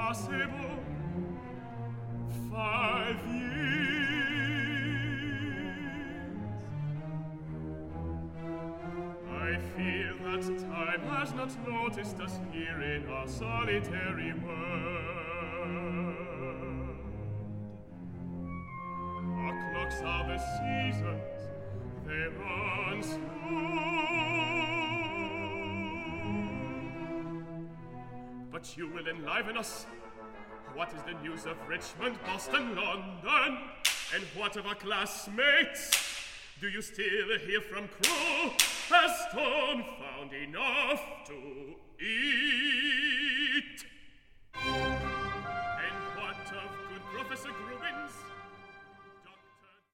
impossible. 5 years. I fear that time has not noticed us here in our solitary world. Our clocks are the seasons, they run slow. But you will enliven us. What is the news of Richmond, Boston, London? And what of our classmates? Do you still hear from Crewe? Has Stone found enough to